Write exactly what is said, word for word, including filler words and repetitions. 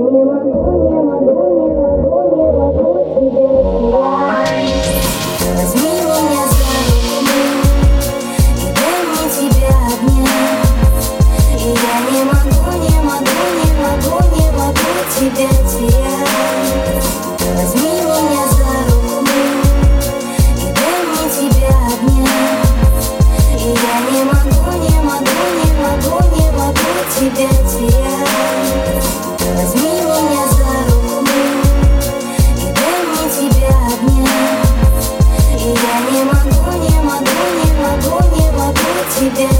не могу, не могу, не могу, не могу тебя терять. Возьми меня за руку и дай мне тебя обнять. И я не могу, не могу, не могу, не могу тебя терять. Возьми меня за руку и дай мне тебя обнять. И я не могу, не могу, не могу, не могу тебя терять. Возьми меня за руку и дай мне тебя обнять. И я не могу, не могу, не могу, не могу тебя